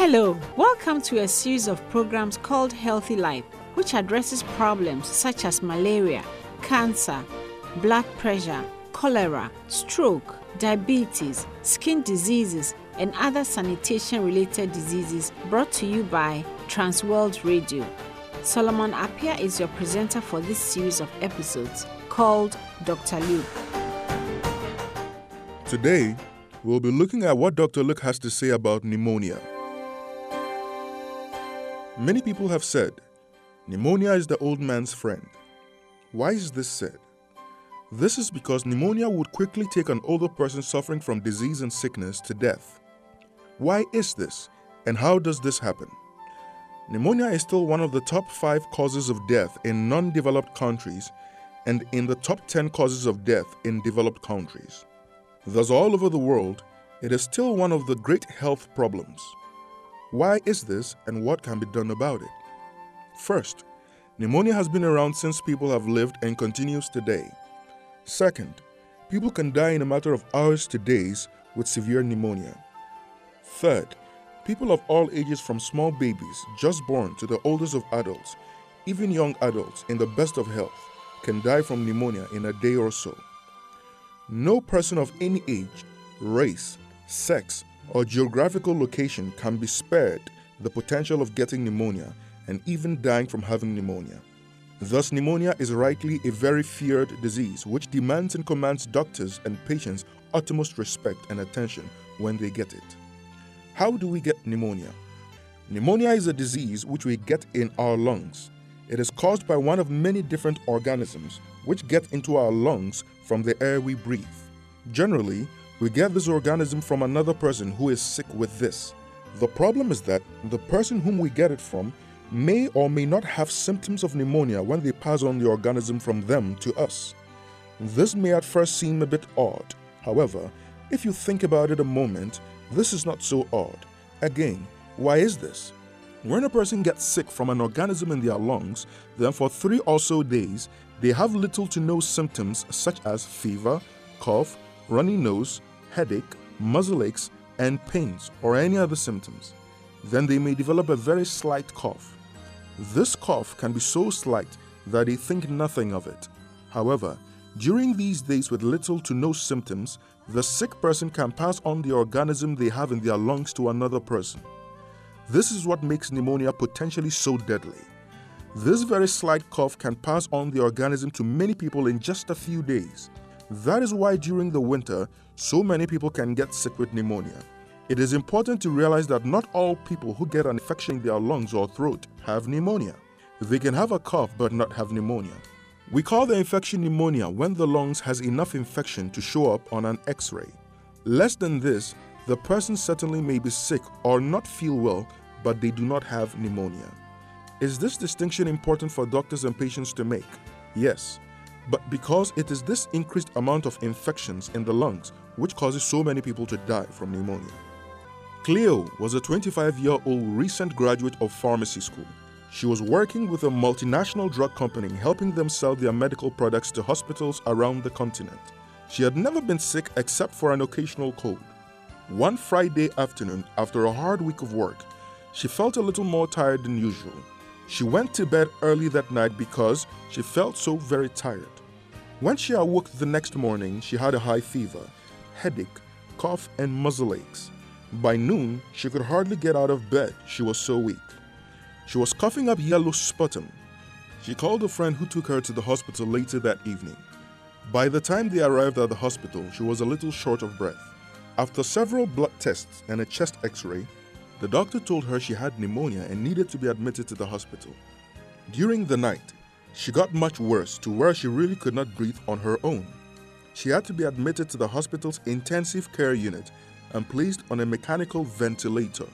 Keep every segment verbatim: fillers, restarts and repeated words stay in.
Hello, welcome to a series of programs called Healthy Life, which addresses problems such as malaria, cancer, blood pressure, cholera, stroke, diabetes, skin diseases, and other sanitation-related diseases, brought to you by Transworld Radio. Solomon Appiah is your presenter for this series of episodes called Doctor Luke. Today, we'll be looking at what Doctor Luke has to say about pneumonia. Many people have said, pneumonia is the old man's friend. Why is this said? This is because pneumonia would quickly take an older person suffering from disease and sickness to death. Why is this, and how does this happen? Pneumonia is still one of the top five causes of death in non-developed countries and in the top ten causes of death in developed countries. Thus, all over the world, it is still one of the great health problems. Why is this, and what can be done about it? First, pneumonia has been around since people have lived and continues today. Second, people can die in a matter of hours to days with severe pneumonia. Third, people of all ages from small babies just born to the oldest of adults, even young adults in the best of health, can die from pneumonia in a day or so. No person of any age, race, sex, or geographical location can be spared the potential of getting pneumonia and even dying from having pneumonia. Thus, pneumonia is rightly a very feared disease which demands and commands doctors and patients utmost respect and attention when they get it. How do we get pneumonia? Pneumonia is a disease which we get in our lungs. It is caused by one of many different organisms which get into our lungs from the air we breathe. Generally, we get this organism from another person who is sick with this. The problem is that the person whom we get it from may or may not have symptoms of pneumonia when they pass on the organism from them to us. This may at first seem a bit odd. However, if you think about it a moment, this is not so odd. Again, why is this? When a person gets sick from an organism in their lungs, then for three or so days, they have little to no symptoms such as fever, cough, runny nose, headache, muscle aches, and pains, or any other symptoms. Then they may develop a very slight cough. This cough can be so slight that they think nothing of it. However, during these days with little to no symptoms, the sick person can pass on the organism they have in their lungs to another person. This is what makes pneumonia potentially so deadly. This very slight cough can pass on the organism to many people in just a few days. That is why during the winter, so many people can get sick with pneumonia. It is important to realize that not all people who get an infection in their lungs or throat have pneumonia. They can have a cough but not have pneumonia. We call the infection pneumonia when the lungs has enough infection to show up on an X-ray. Less than this, the person certainly may be sick or not feel well, but they do not have pneumonia. Is this distinction important for doctors and patients to make? Yes. But because it is this increased amount of infections in the lungs which causes so many people to die from pneumonia. Cleo was a twenty-five-year-old recent graduate of pharmacy school. She was working with a multinational drug company helping them sell their medical products to hospitals around the continent. She had never been sick except for an occasional cold. One Friday afternoon, after a hard week of work, she felt a little more tired than usual. She went to bed early that night because she felt so very tired. When she awoke the next morning, she had a high fever, headache, cough, and muscle aches. By noon, she could hardly get out of bed, she was so weak. She was coughing up yellow sputum. She called a friend who took her to the hospital later that evening. By the time they arrived at the hospital, she was a little short of breath. After several blood tests and a chest X-ray, the doctor told her she had pneumonia and needed to be admitted to the hospital. During the night, she got much worse to where she really could not breathe on her own. She had to be admitted to the hospital's intensive care unit and placed on a mechanical ventilator.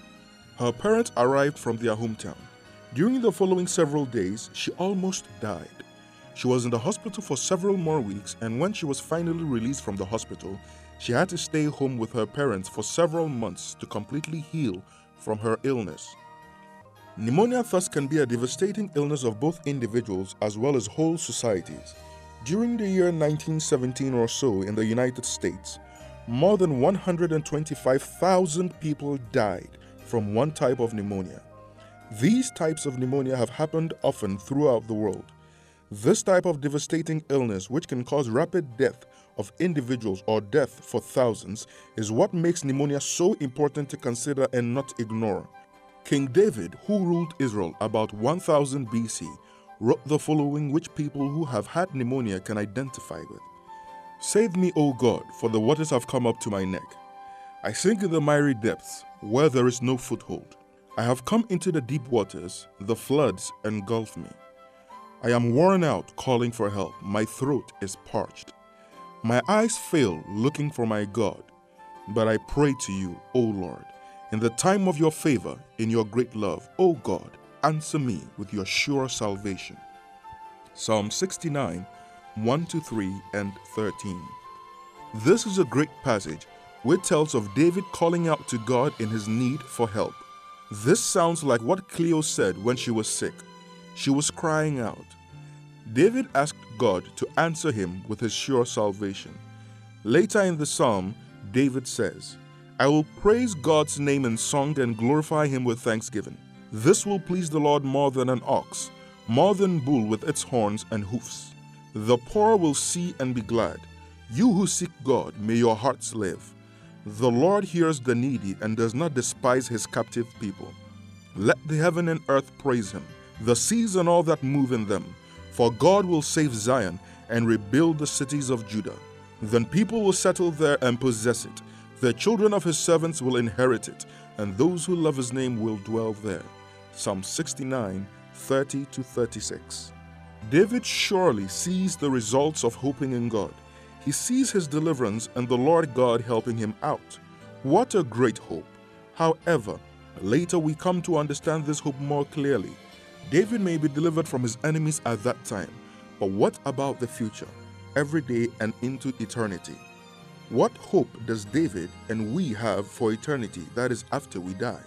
Her parents arrived from their hometown. During the following several days, she almost died. She was in the hospital for several more weeks, and when she was finally released from the hospital, she had to stay home with her parents for several months to completely heal from her illness. Pneumonia thus can be a devastating illness of both individuals as well as whole societies. During the year nineteen seventeen or so in the United States, more than one hundred twenty-five thousand people died from one type of pneumonia. These types of pneumonia have happened often throughout the world. This type of devastating illness, which can cause rapid death of individuals or death for thousands, is what makes pneumonia so important to consider and not ignore. King David, who ruled Israel about one thousand B C, wrote the following, which people who have had pneumonia can identify with. Save me, O God, for the waters have come up to my neck. I sink in the miry depths, where there is no foothold. I have come into the deep waters, the floods engulf me. I am worn out calling for help, my throat is parched. My eyes fail looking for my God, but I pray to you, O Lord. In the time of your favor, in your great love, O God, answer me with your sure salvation. Psalm sixty-nine, one to three and thirteen. This is a great passage which tells of David calling out to God in his need for help. This sounds like what Cleo said when she was sick. She was crying out. David asked God to answer him with his sure salvation. Later in the psalm, David says, I will praise God's name in song and glorify him with thanksgiving. This will please the Lord more than an ox, more than bull with its horns and hoofs. The poor will see and be glad. You who seek God, may your hearts live. The Lord hears the needy and does not despise his captive people. Let the heaven and earth praise him, the seas and all that move in them. For God will save Zion and rebuild the cities of Judah. Then people will settle there and possess it. The children of his servants will inherit it, and those who love his name will dwell there. Psalm sixty-nine, thirty to thirty-six. David surely sees the results of hoping in God. He sees his deliverance and the Lord God helping him out. What a great hope! However, later we come to understand this hope more clearly. David may be delivered from his enemies at that time, but what about the future, every day and into eternity? What hope does David and we have for eternity, that is, after we die?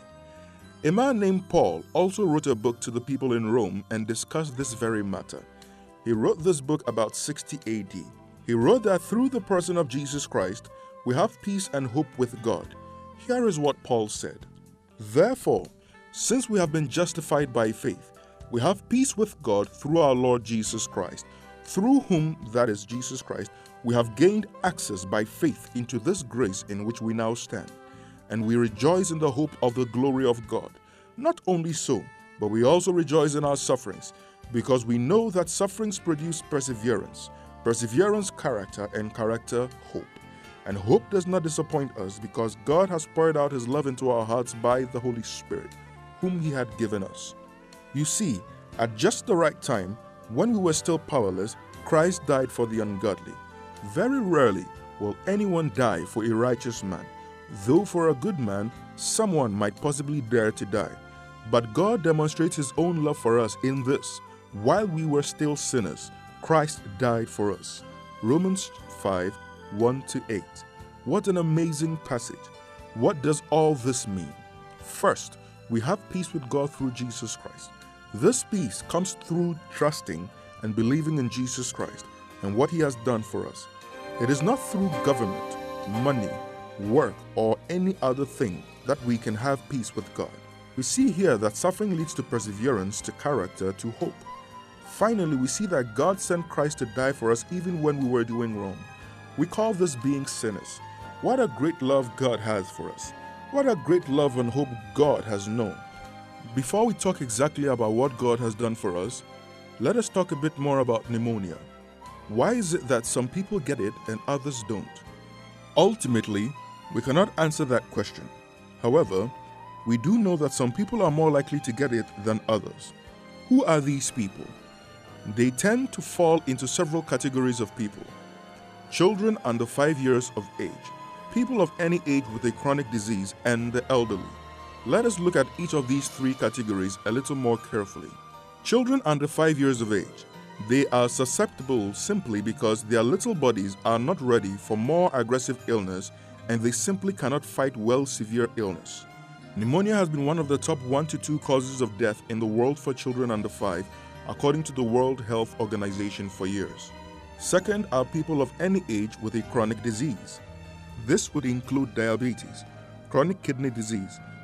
A man named Paul also wrote a book to the people in Rome and discussed this very matter. He wrote this book about sixty A D. He wrote that through the person of Jesus Christ, we have peace and hope with God. Here is what Paul said. Therefore, since we have been justified by faith, we have peace with God through our Lord Jesus Christ, through whom, that is Jesus Christ, we have gained access by faith into this grace in which we now stand. And we rejoice in the hope of the glory of God. Not only so, but we also rejoice in our sufferings, because we know that sufferings produce perseverance, perseverance, character, and character, hope. And hope does not disappoint us, because God has poured out his love into our hearts by the Holy Spirit, whom he had given us. You see, at just the right time, when we were still powerless, Christ died for the ungodly. Very rarely will anyone die for a righteous man, though for a good man, someone might possibly dare to die. But God demonstrates his own love for us in this: while we were still sinners, Christ died for us. Romans five, one to eight. What an amazing passage. What does all this mean? First, we have peace with God through Jesus Christ. This peace comes through trusting and believing in Jesus Christ and what he has done for us. It is not through government, money, work, or any other thing that we can have peace with God. We see here that suffering leads to perseverance, to character, to hope. Finally, we see that God sent Christ to die for us even when we were doing wrong. We call this being sinners. What a great love God has for us. What a great love and hope God has known. Before we talk exactly about what God has done for us, let us talk a bit more about pneumonia. Why is it that some people get it and others don't? Ultimately, we cannot answer that question. However, we do know that some people are more likely to get it than others. Who are these people? They tend to fall into several categories of people. Children under five years of age, people of any age with a chronic disease, and the elderly. Let us look at each of these three categories a little more carefully. Children under five years of age. They are susceptible simply because their little bodies are not ready for more aggressive illness, and they simply cannot fight well severe illness. Pneumonia has been one of the top one to two causes of death in the world for children under five, according to the World Health Organization, for years. Second are people of any age with a chronic disease. This would include diabetes, chronic kidney disease,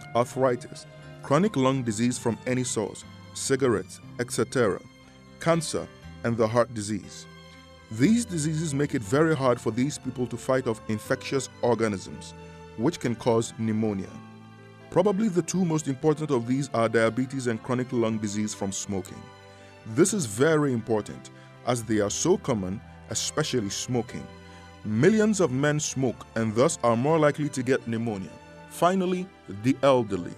arthritis, chronic lung disease from any source, cigarettes, et cetera, cancer, and the heart disease. These diseases make it very hard for these people to fight off infectious organisms, which can cause pneumonia. Probably the two most important of these are diabetes and chronic lung disease from smoking. This is very important as they are so common, especially smoking. Millions of men smoke and thus are more likely to get pneumonia. Finally, the elderly.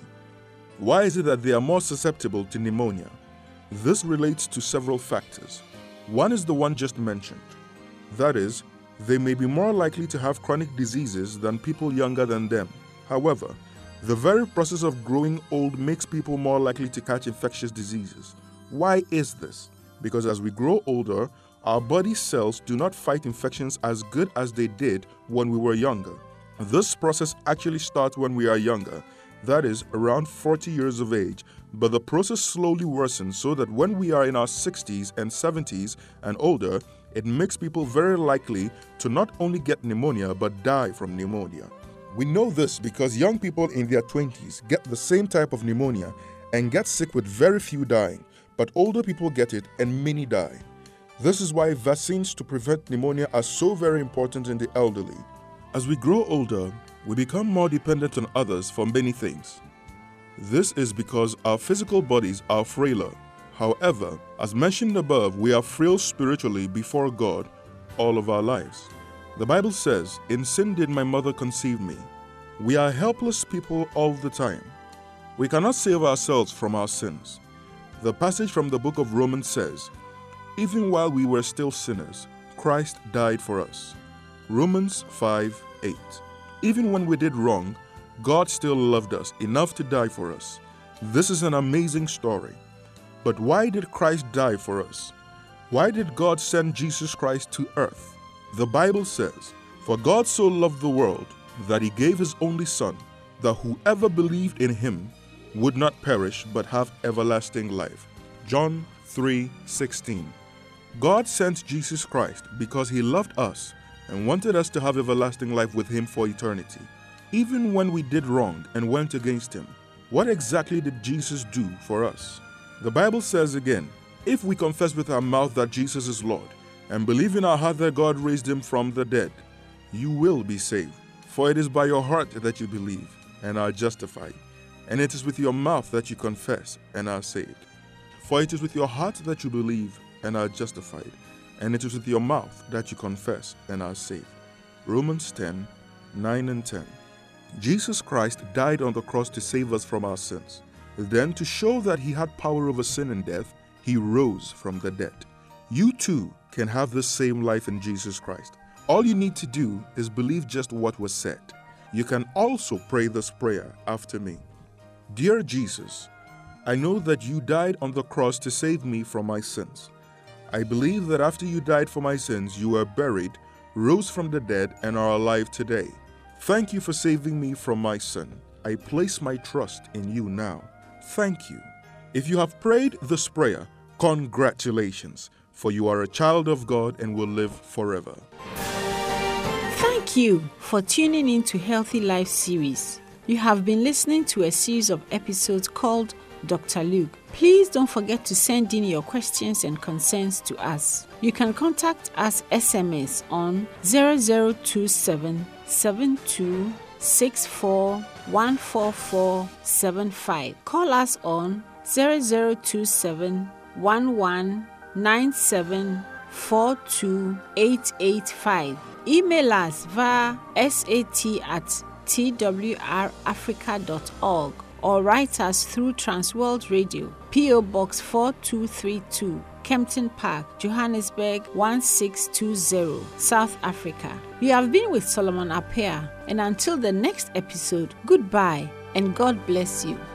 Why is it that they are more susceptible to pneumonia? This relates to several factors. One is the one just mentioned. That is, they may be more likely to have chronic diseases than people younger than them. However, the very process of growing old makes people more likely to catch infectious diseases. Why is this? Because as we grow older, our body cells do not fight infections as good as they did when we were younger. This process actually starts when we are younger, that is, around forty years of age, but the process slowly worsens so that when we are in our sixties and seventies and older, it makes people very likely to not only get pneumonia but die from pneumonia. We know this because young people in their twenties get the same type of pneumonia and get sick with very few dying, but older people get it and many die. This is why vaccines to prevent pneumonia are so very important in the elderly. As we grow older, we become more dependent on others for many things. This is because our physical bodies are frailer. However, as mentioned above, we are frail spiritually before God all of our lives. The Bible says, "In sin did my mother conceive me." We are helpless people all the time. We cannot save ourselves from our sins. The passage from the book of Romans says, "Even while we were still sinners, Christ died for us." Romans five eight. Even when we did wrong, God still loved us enough to die for us. This is an amazing story. But why did Christ die for us? Why did God send Jesus Christ to earth? The Bible says, "For God so loved the world that he gave his only Son, that whoever believed in him would not perish but have everlasting life." John three sixteen. God sent Jesus Christ because he loved us and wanted us to have everlasting life with him for eternity. Even when we did wrong and went against him, what exactly did Jesus do for us? The Bible says again, "If we confess with our mouth that Jesus is Lord and believe in our heart that God raised him from the dead, you will be saved. For it is by your heart that you believe and are justified, and it is with your mouth that you confess and are saved. For it is with your heart that you believe and are justified, and it is with your mouth that you confess and are saved." Romans ten nine and ten. Jesus Christ died on the cross to save us from our sins. Then, to show that he had power over sin and death, he rose from the dead. You too can have the same life in Jesus Christ. All you need to do is believe just what was said. You can also pray this prayer after me. Dear Jesus, I know that you died on the cross to save me from my sins. I believe that after you died for my sins, you were buried, rose from the dead, and are alive today. Thank you for saving me from my sin. I place my trust in you now. Thank you. If you have prayed this prayer, congratulations, for you are a child of God and will live forever. Thank you for tuning in to Healthy Life series. You have been listening to a series of episodes called Doctor Luke. Please don't forget to send in your questions and concerns to us. You can contact us S M S on zero zero two seven seven two six four one four four seven five. Call us on zero zero two seven one one nine seven four two eight eight five. Email us via sat at t w r africa dot org or write us through Transworld Radio, P O Box four two three two, Kempton Park, Johannesburg one six two zero, South Africa. You have been with Solomon Appiah, and until the next episode, goodbye and God bless you.